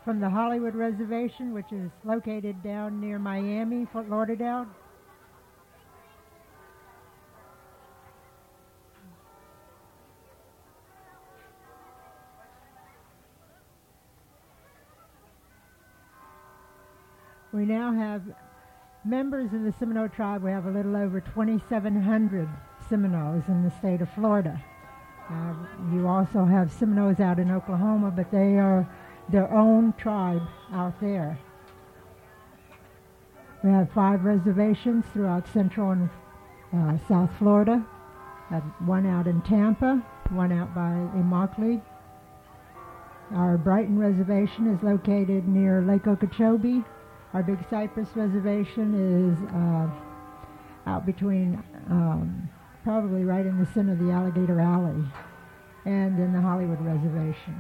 from the Hollywood Reservation, which is located down near Miami, Fort Lauderdale. We now have members of the Seminole tribe. We have a little over 2,700 Seminoles in the state of Florida. You also have Seminoles out in Oklahoma, but they are their own tribe out there. We have 5 reservations throughout Central and South Florida. One out in Tampa, one out by Immokalee. Our Brighton Reservation is located near Lake Okeechobee. Our Big Cypress Reservation is out between, probably right in the center of the Alligator Alley, and in the Hollywood Reservation.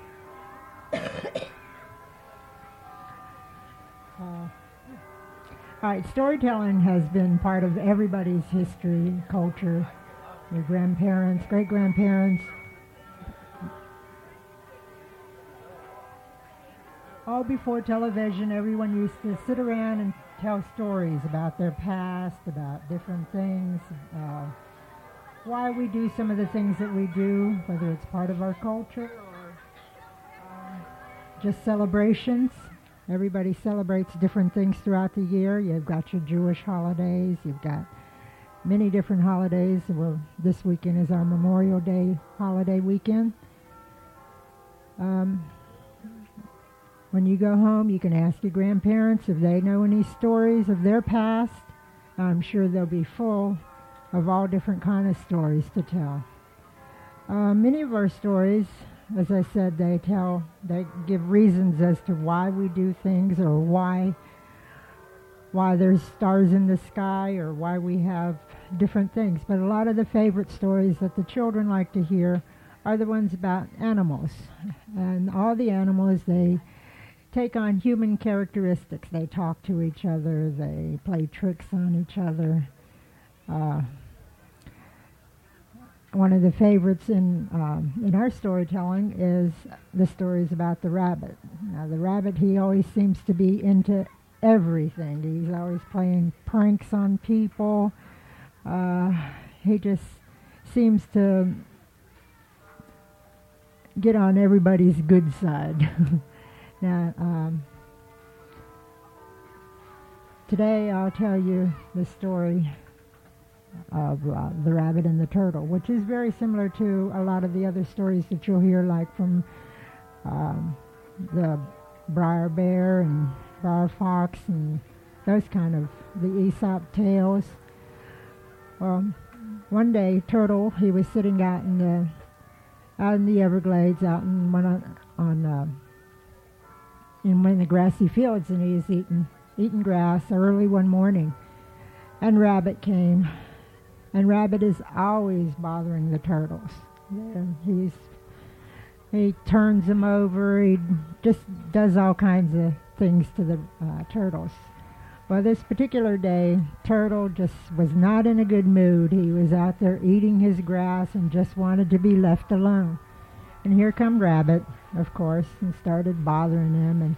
All right, storytelling has been part of everybody's history, culture, your grandparents, great-grandparents. All before television, everyone used to sit around and tell stories about their past, about different things, why we do some of the things that we do, whether it's part of our culture or just celebrations. Everybody celebrates different things throughout the year. You've got your Jewish holidays. You've got many different holidays. Well, this weekend is our Memorial Day holiday weekend. When you go home, you can ask your grandparents if they know any stories of their past. I'm sure they'll be full of all different kind of stories to tell. Many of our stories, as I said, they give reasons as to why we do things, or why there's stars in the sky, or why we have different things. But a lot of the favorite stories that the children like to hear are the ones about animals. And all the animals, they take on human characteristics. They talk to each other. They play tricks on each other. One of the favorites in our storytelling is the stories about the rabbit. Now, the rabbit, he always seems to be into everything. He's always playing pranks on people. He just seems to get on everybody's good side. Now, today I'll tell you the story of the rabbit and the turtle, which is very similar to a lot of the other stories that you'll hear, like from the Briar Bear and Briar Fox and those kind of the Aesop tales. Well, one day Turtle, he was sitting out in the Everglades, out in one of the grassy fields, and he was eating grass early one morning, and Rabbit came. And Rabbit is always bothering the turtles. He turns them over. He just does all kinds of things to the turtles. Well, this particular day, Turtle just was not in a good mood. He was out there eating his grass and just wanted to be left alone. And here come Rabbit, of course, and started bothering him. And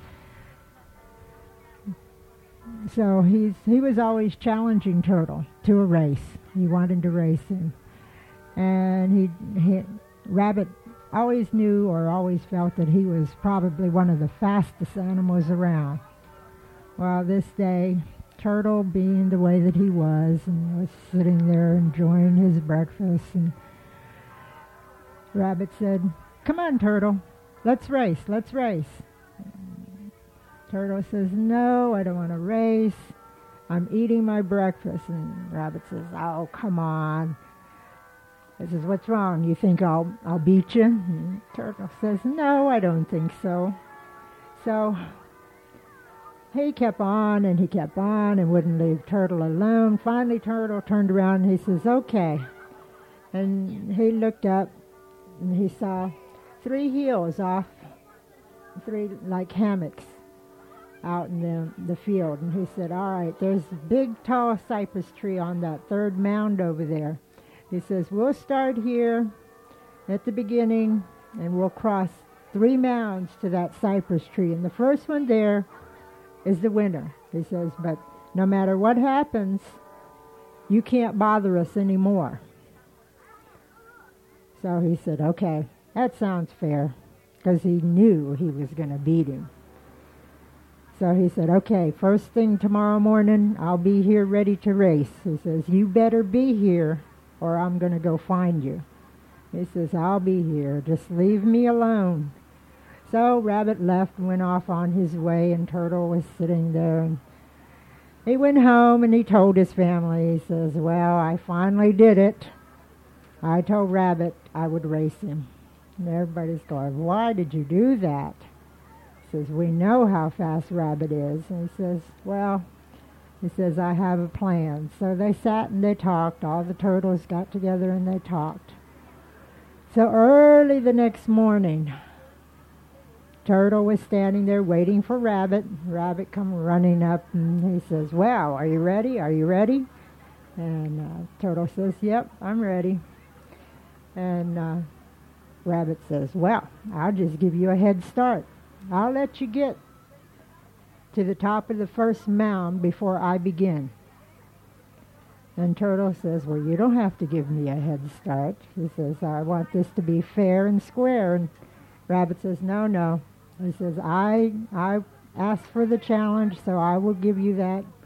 so he was always challenging Turtle to a race. He wanted to race him. And Rabbit always knew, or always felt, that he was probably one of the fastest animals around. Well, this day, Turtle, being the way that he was, and was sitting there enjoying his breakfast, and Rabbit said, "Come on, Turtle, let's race. Turtle says, "No, I don't want to race. I'm eating my breakfast." And Rabbit says, "Oh, come on." He says, "What's wrong? You think I'll beat you?" And Turtle says, "No, I don't think so." So he kept on and wouldn't leave Turtle alone. Finally, Turtle turned around and he says, "Okay." And he looked up and he saw 3 heels off, 3 like hammocks out in the field. And he said, "All right, there's a big tall cypress tree on that 3rd mound over there." He says, "We'll start here at the beginning and we'll cross 3 mounds to that cypress tree, and the first one there is the winner. He says, but no matter what happens, you can't bother us anymore. So he said, okay, that sounds fair, because he knew he was going to beat him. So he said, okay, first thing tomorrow morning, I'll be here ready to race. He says, you better be here or I'm going to go find you. He says, I'll be here. Just leave me alone. So Rabbit left and went off on his way, and Turtle was sitting there. And he went home and he told his family, he says, well, I finally did it. I told Rabbit I would race him. And everybody's going, why did you do that? He says, we know how fast Rabbit is. And he says, well, he says, I have a plan. So they sat and they talked. All the turtles got together and they talked. So early the next morning, Turtle was standing there waiting for Rabbit. Rabbit come running up and he says, well, are you ready? Are you ready? And Turtle says, yep, I'm ready. And Rabbit says, well, I'll just give you a head start. I'll let you get to the top of the first mound before I begin. And Turtle says, well, you don't have to give me a head start. He says, I want this to be fair and square. And Rabbit says, no. He says, I asked for the challenge, so I will give you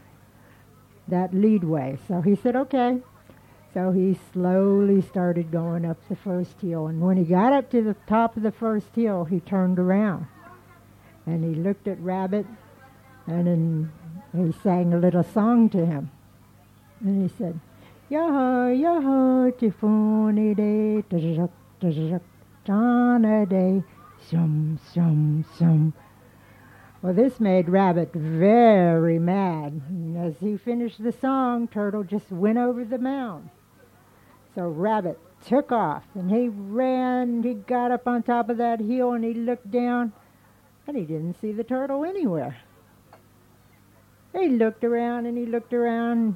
that leadway. So he said, okay. So he slowly started going up the first hill. And when he got up to the top of the first hill, he turned around. And he looked at Rabbit, and then he sang a little song to him. And he said, Yo-ho, yo-ho, tifuni day, tazhuk, tazhuk, jana day, shum, shum, shum. Well, this made Rabbit very mad. And as he finished the song, Turtle just went over the mound. So Rabbit took off, and he ran, he got up on top of that hill, and he looked down, and he didn't see the turtle anywhere. He looked around, and he looked around.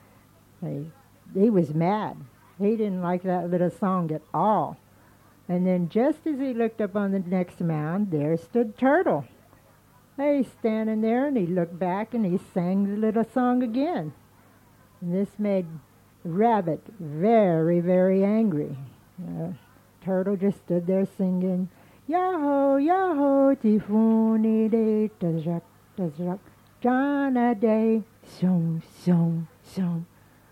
He was mad. He didn't like that little song at all. And then just as he looked up on the next mound, there stood Turtle. He's standing there, and he looked back, and he sang the little song again. And this made Rabbit very, very angry. Turtle just stood there singing, Yahoo, Yahoo, tifuni day, tazhak, tazhak, jana day, shum, shum, shum.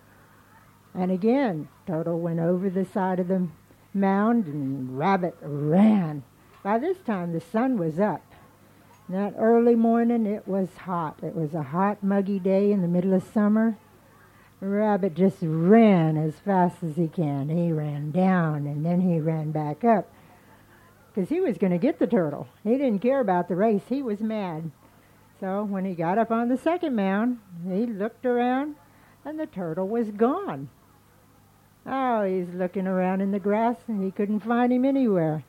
And again, Turtle went over the side of the mound, and Rabbit ran. By this time, the sun was up. That early morning, it was hot. It was a hot, muggy day in the middle of summer. Rabbit just ran as fast as he can. He ran down, and then he ran back up, because he was going to get the turtle. He didn't care about the race. He was mad. So when he got up on the second mound, he looked around, and the turtle was gone. Oh, he's looking around in the grass, and he couldn't find him anywhere.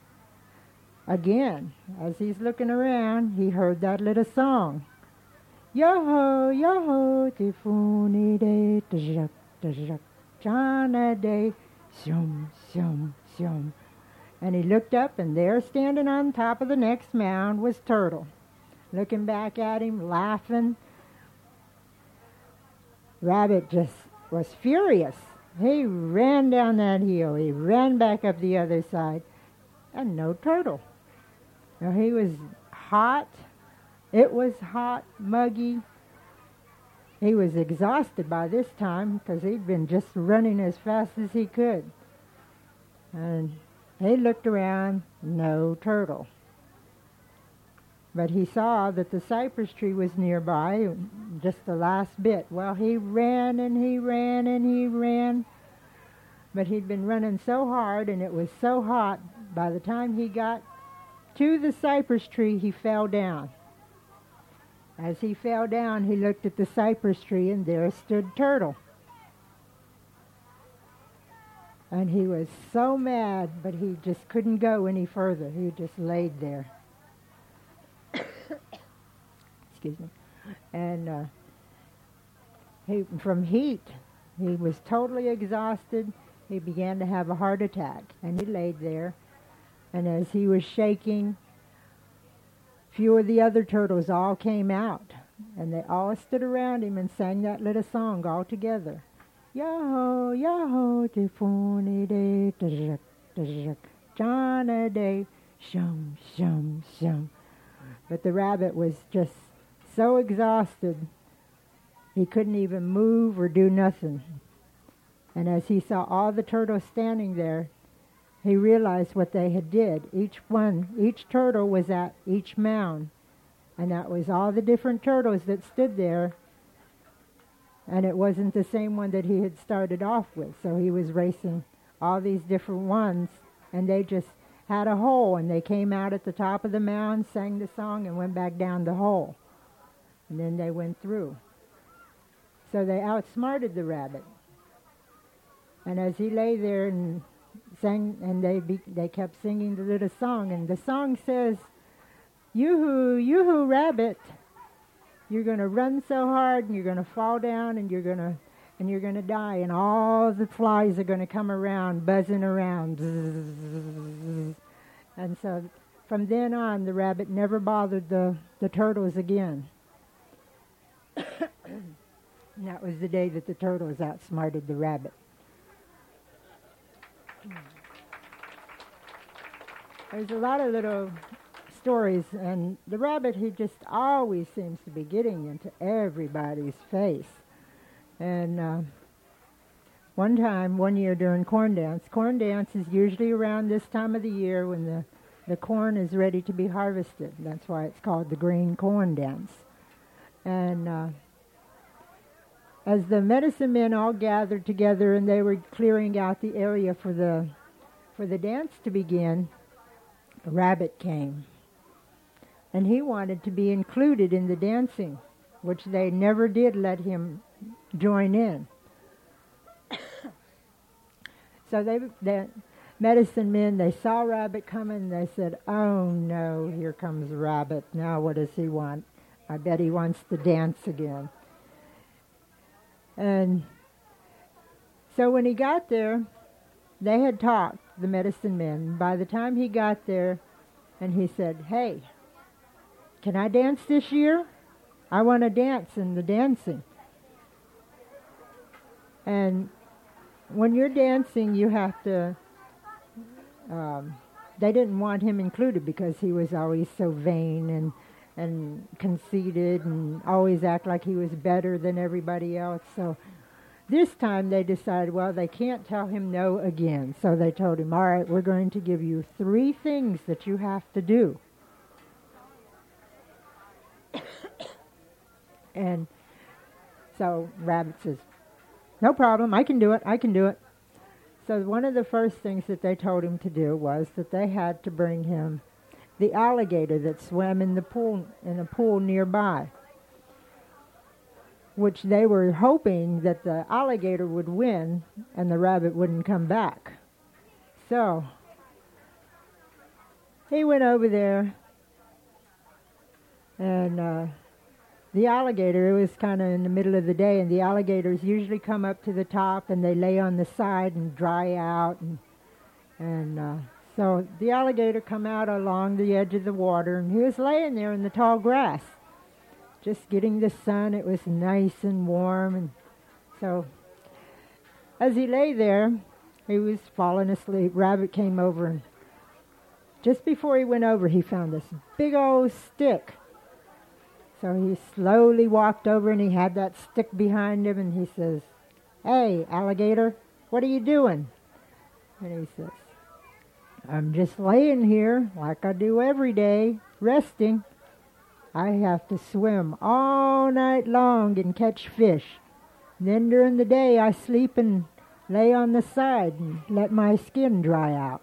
Again, as he's looking around, he heard that little song. Yo-ho, yo-ho, tifuni day, tazhak, tazhak, jana day, shum, shum, shum. And he looked up, and there standing on top of the next mound was Turtle, looking back at him, laughing. Rabbit just was furious. He ran down that hill. He ran back up the other side, and no turtle. Now, he was hot. It was hot, muggy. He was exhausted by this time because he'd been just running as fast as he could. And he looked around, no turtle. But he saw that the cypress tree was nearby, just the last bit. Well, he ran and he ran and he ran. But he'd been running so hard, and it was so hot, by the time he got to the cypress tree, he fell down. As he fell down, he looked at the cypress tree, and there stood Turtle. And he was so mad, but he just couldn't go any further. He just laid there. Excuse me. And from heat, he was totally exhausted. He began to have a heart attack, and he laid there. And as he was shaking, few of the other turtles all came out, and they all stood around him and sang that little song all together. Yo, yo, tifuni day, Jana day, shum, shum, shum. But the rabbit was just so exhausted, he couldn't even move or do nothing. And as he saw all the turtles standing there, he realized what they had did. Each turtle was at each mound, and that was all the different turtles that stood there, and it wasn't the same one that he had started off with. So he was racing all these different ones, and they just had a hole, and they came out at the top of the mound, sang the song, and went back down the hole. And then they went through. So they outsmarted the rabbit. And as he lay there and sang, and they kept singing the little song, and the song says, "Yoo-hoo, yoo-hoo, rabbit, you're going to run so hard, and you're going to fall down, and you're going to die, and all the flies are going to come around, buzzing around." And so from then on, the rabbit never bothered the turtles again. And that was the day that the turtles outsmarted the rabbit. There's a lot of little stories, and the rabbit, he just always seems to be getting into everybody's face. And one year during corn dance is usually around this time of the year when the corn is ready to be harvested. That's why it's called the green corn dance. And as the medicine men all gathered together and they were clearing out the area for the dance to begin, a rabbit came. And he wanted to be included in the dancing, which they never did let him join in. So the medicine men, they saw Rabbit coming, and they said, "Oh no, here comes Rabbit. Now what does he want? I bet he wants to dance again." And so when he got there, they had talked, the medicine men. By the time he got there, and he said, "Hey, can I dance this year? I want to dance in the dancing." And when you're dancing, you have to, they didn't want him included because he was always so vain and conceited and always act like he was better than everybody else. So this time they decided, well, they can't tell him no again. So they told him, "All right, we're going to give you 3 things that you have to do." And so Rabbit says, "No problem, I can do it. So one of the first things that they told him to do was that they had to bring him the alligator that swam in a pool nearby, which they were hoping that the alligator would win and the rabbit wouldn't come back. So he went over there, and the alligator, it was kind of in the middle of the day, and the alligators usually come up to the top and they lay on the side and dry out, and so the alligator come out along the edge of the water, and he was laying there in the tall grass, just getting the sun. It was nice and warm, and so as he lay there, he was falling asleep. Rabbit came over, and just before he went over, he found this big old stick. So he slowly walked over, and he had that stick behind him, and he says, "Hey, alligator, what are you doing?" And he says, "I'm just laying here like I do every day, resting. I have to swim all night long and catch fish. Then during the day I sleep and lay on the side and let my skin dry out."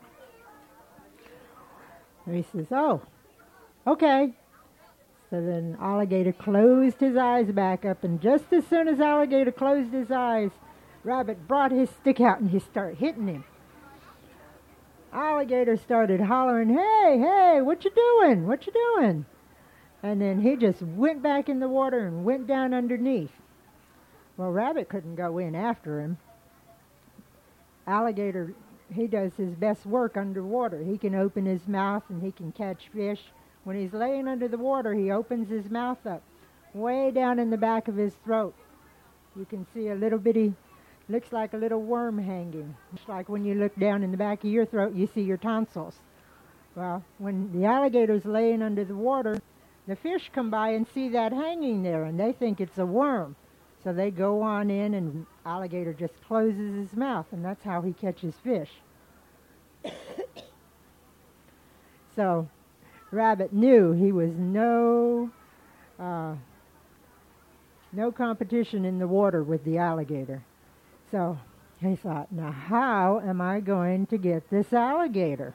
And he says, "Oh, okay." So then Alligator closed his eyes back up, and just as soon as Alligator closed his eyes, Rabbit brought his stick out and he started hitting him. Alligator started hollering, "Hey, hey, what you doing? What you doing?" And then he just went back in the water and went down underneath. Well, Rabbit couldn't go in after him. Alligator, he does his best work underwater. He can open his mouth and he can catch fish when he's laying under the water, he opens his mouth up. Way down in the back of his throat, you can see a little bitty, looks like a little worm hanging. It's like when you look down in the back of your throat, you see your tonsils. Well, when the alligator's laying under the water, the fish come by and see that hanging there, and they think it's a worm. So they go on in, and alligator just closes his mouth, and that's how he catches fish. So Rabbit knew he was no competition in the water with the alligator. So he thought, now how am I going to get this alligator?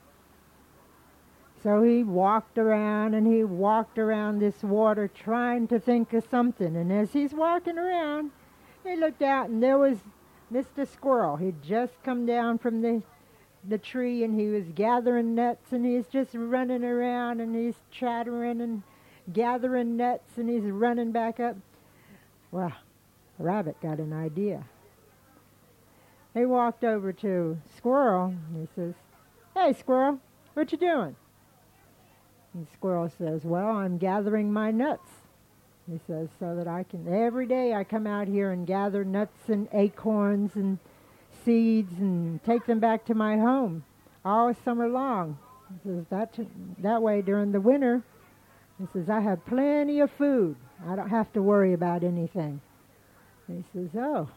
So he walked around and he walked around this water trying to think of something. And as he's walking around, he looked out and there was Mr. Squirrel. He'd just come down from the tree and he was gathering nuts, and he's just running around and he's chattering and gathering nuts and he's running back up. Well, Rabbit got an idea. He walked over to Squirrel and he says, "Hey, Squirrel, what you doing?" And Squirrel says, "Well, I'm gathering my nuts." He says, "So that I can, every day I come out here and gather nuts and acorns and seeds and take them back to my home all summer long." He says, that way during the winter, he says, I have plenty of food. I don't have to worry about anything. He says, "Oh."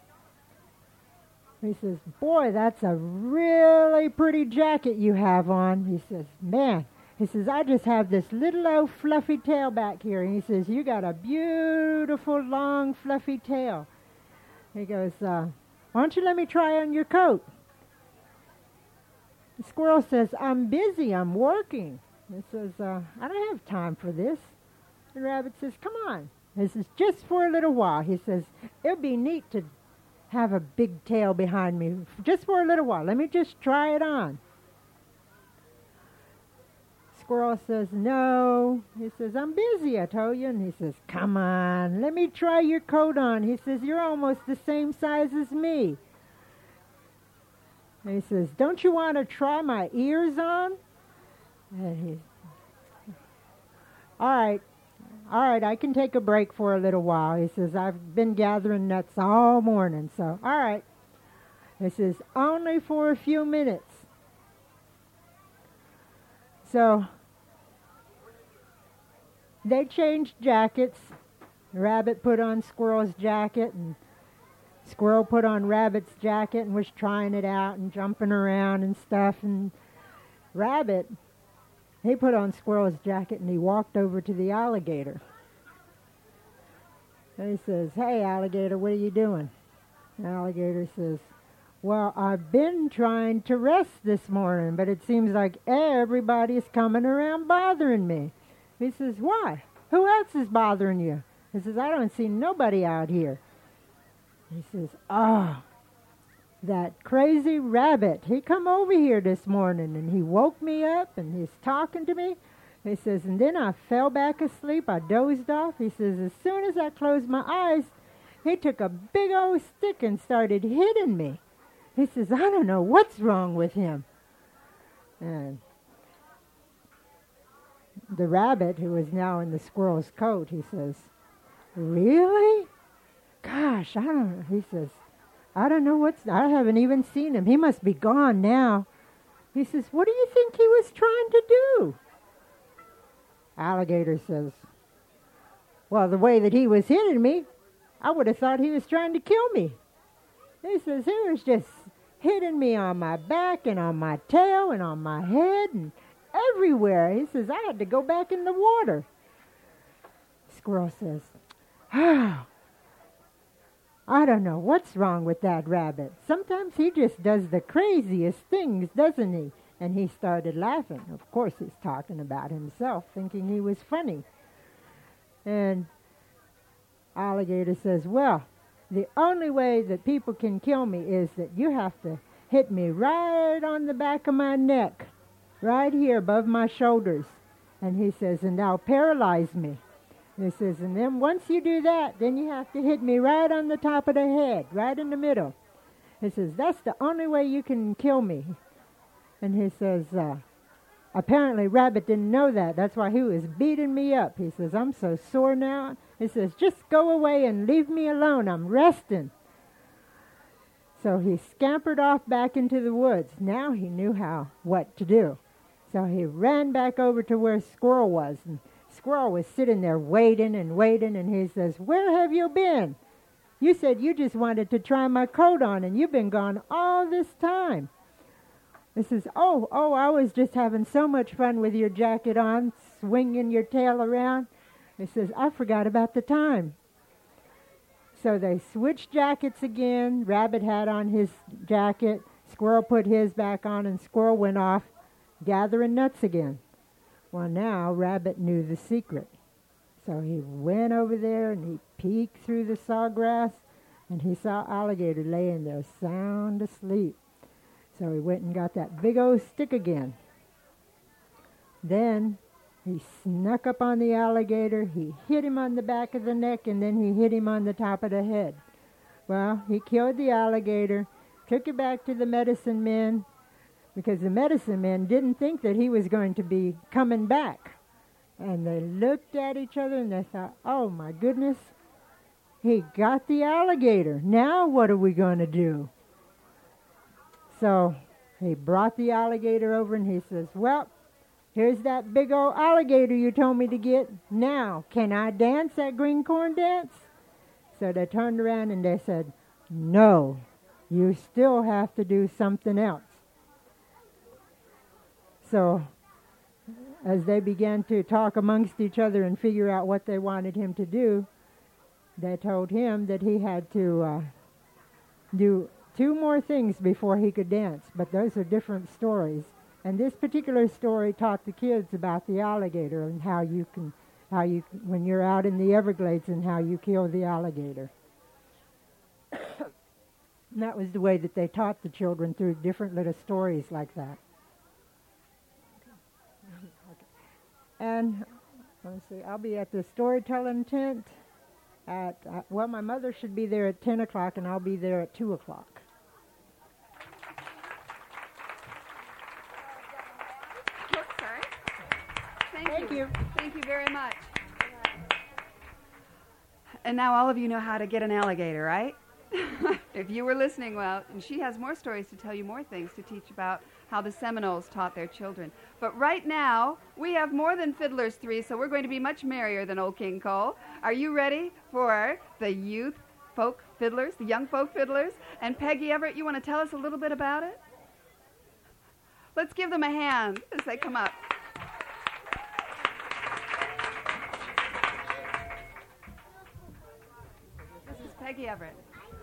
He says, "Boy, that's a really pretty jacket you have on." He says, "Man," he says, "I just have this little old fluffy tail back here." And he says, "You got a beautiful long fluffy tail." He goes, "Why don't you let me try on your coat?" The Squirrel says, "I'm busy, I'm working." He says, "I don't have time for this." The Rabbit says, "Come on." This is just for a little while. He says, "It'll be neat to have a big tail behind me just for a little while. Let me just try it on." Squirrel says, "No." He says, "I'm busy, I told you." And he says, "Come on, let me try your coat on." He says, "You're almost the same size as me." And he says, "Don't you want to try my ears on?" And he, all right, I can take a break for a little while." He says, "I've been gathering nuts all morning, so all right." He says, "Only for a few minutes." So they changed jackets. Rabbit put on Squirrel's jacket, and Squirrel put on Rabbit's jacket and was trying it out and jumping around and stuff. And Rabbit, he put on Squirrel's jacket and he walked over to the alligator. And he says, "Hey, alligator, what are you doing?" The alligator says, "Well, I've been trying to rest this morning, but it seems like everybody's coming around bothering me." He says, "Why? Who else is bothering you?" He says, "I don't see nobody out here." He says, "Oh, that crazy Rabbit. He come over here this morning and he woke me up and he's talking to me." He says, "And then I fell back asleep. I dozed off." He says, "As soon as I closed my eyes, he took a big old stick and started hitting me." He says, "I don't know what's wrong with him." And the Rabbit, who was now in the Squirrel's coat, he says, "Really? Gosh, I don't know." He says, I haven't even seen him. He must be gone now." He says, "What do you think he was trying to do?" Alligator says, "Well, the way that he was hitting me, I would have thought he was trying to kill me." He says, "He was just hitting me on my back and on my tail and on my head and everywhere." He says, "I had to go back in the water." Squirrel says, "Oh, I don't know what's wrong with that Rabbit. Sometimes he just does the craziest things, doesn't he?" And he started laughing. Of course, he's talking about himself, thinking he was funny. And Alligator says, "Well, the only way that people can kill me is that you have to hit me right on the back of my neck, right here above my shoulders." And he says, "And that'll paralyze me." He says, "And then once you do that, then you have to hit me right on the top of the head, right in the middle." He says, "That's the only way you can kill me." And he says, apparently Rabbit didn't know that. That's why he was beating me up. He says, I'm so sore now. He says, just go away and leave me alone. I'm resting. So he scampered off back into the woods. Now he knew what to do. So he ran back over to where Squirrel was. And Squirrel was sitting there waiting, and he says, where have you been? You said you just wanted to try my coat on, and you've been gone all this time. He says, oh, I was just having so much fun with your jacket on, swinging your tail around. He says, I forgot about the time. So they switched jackets again. Rabbit had on his jacket. Squirrel put his back on, and Squirrel went off gathering nuts again. Well, now Rabbit knew the secret. So he went over there and he peeked through the sawgrass, and he saw Alligator laying there sound asleep. So he went and got that big old stick again. Then he snuck up on the Alligator, he hit him on the back of the neck, and then he hit him on the top of the head. Well, he killed the Alligator, took it back to the medicine men, because the medicine men didn't think that he was going to be coming back. And they looked at each other and they thought, oh my goodness, he got the Alligator. Now what are we going to do? So he brought the Alligator over and he says, well, here's that big old alligator you told me to get. Now, can I dance that green corn dance? So they turned around and they said, no, you still have to do something else. So as they began to talk amongst each other and figure out what they wanted him to do, they told him that he had to do 2 more things before he could dance. But those are different stories. And this particular story taught the kids about the alligator and how you when you're out in the Everglades, and how you kill the alligator. And that was the way that they taught the children, through different little stories like that. And let's see, I'll be at the storytelling tent at, my mother should be there at 10 o'clock, and I'll be there at 2 o'clock. Thank you. Thank you very much. And now all of you know how to get an alligator, right? If you were listening well, and she has more stories to tell you, more things to teach about how the Seminoles taught their children. But right now, we have more than Fiddlers 3, so we're going to be much merrier than Old King Cole. Are you ready for the youth folk fiddlers, the young folk fiddlers? And Peggy Everett, you want to tell us a little bit about it? Let's give them a hand as they come up. This is Peggy Everett.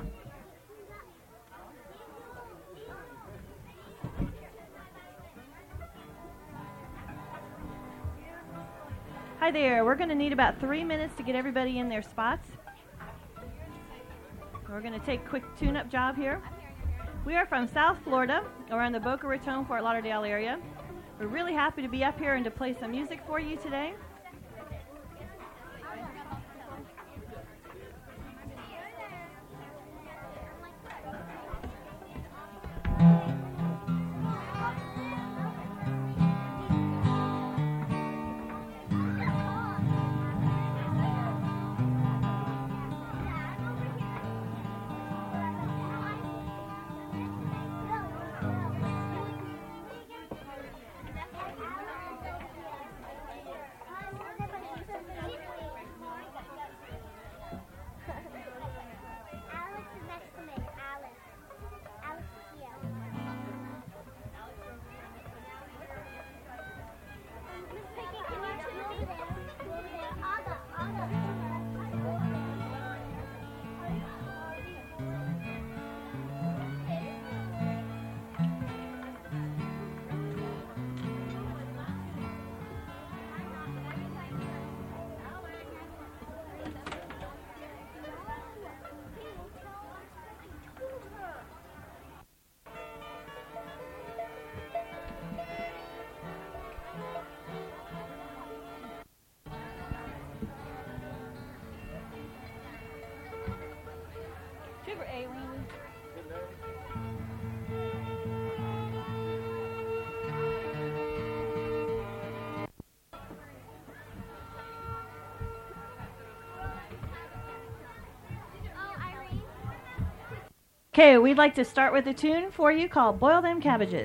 Hi there. We're going to need about 3 minutes to get everybody in their spots. We're going to take a quick tune-up job here. We are from South Florida. We're in the Boca Raton, Fort Lauderdale area. We're really happy to be up here and to play some music for you today. Okay, we'd like to start with a tune for you called Boil Them Cabbages.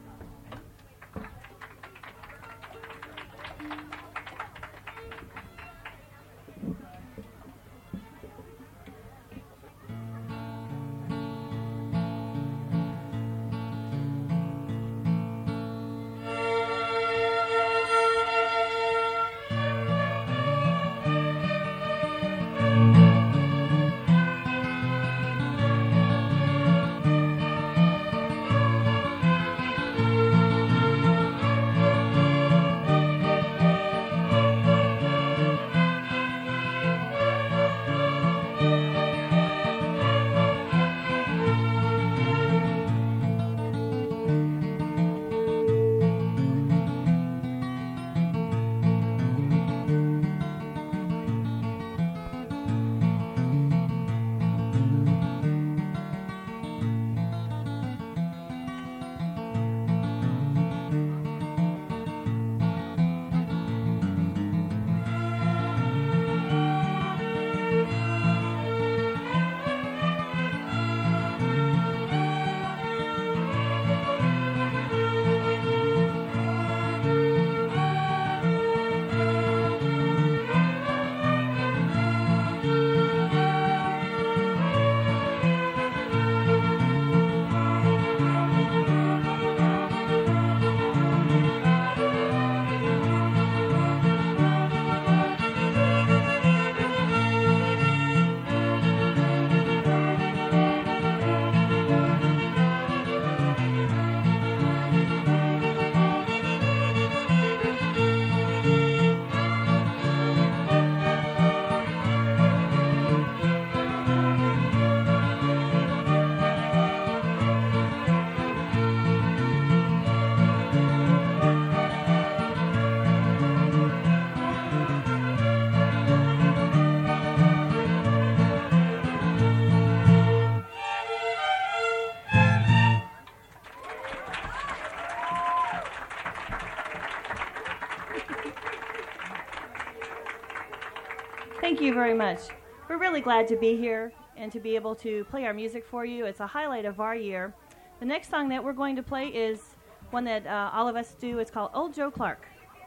Thank you very much. We're really glad to be here and to be able to play our music for you. It's a highlight of our year. The next song that we're going to play is one that all of us do. It's called Old Joe Clark.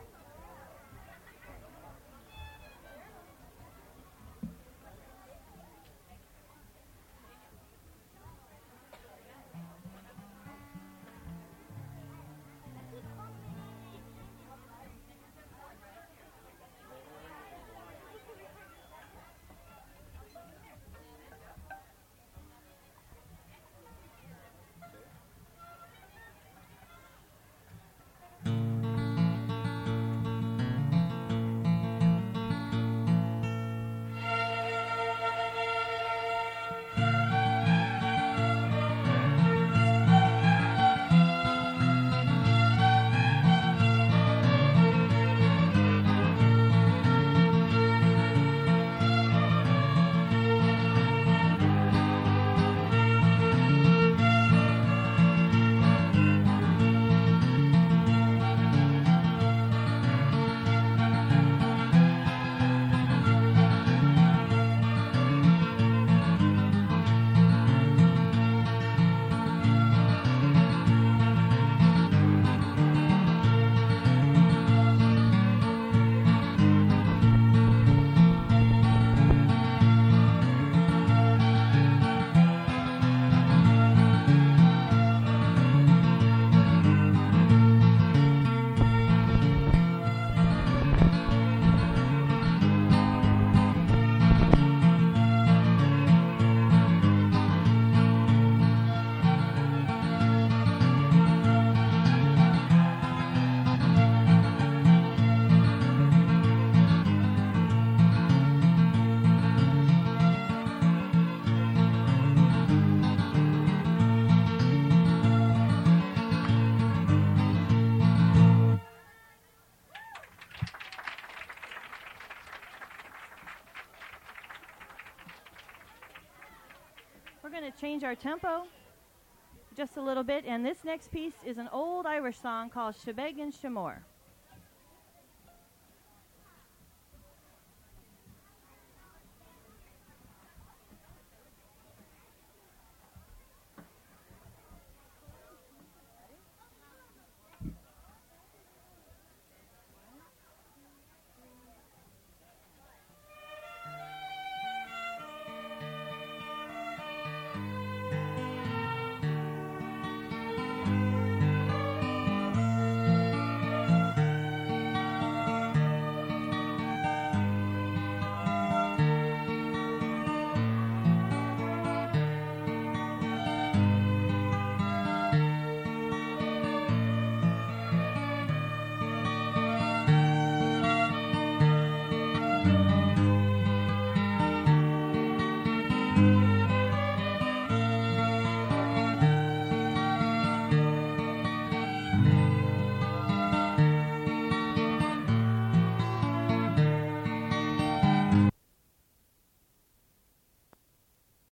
We're going to change our tempo just a little bit, and this next piece is an old Irish song called Shebeg and Shamor.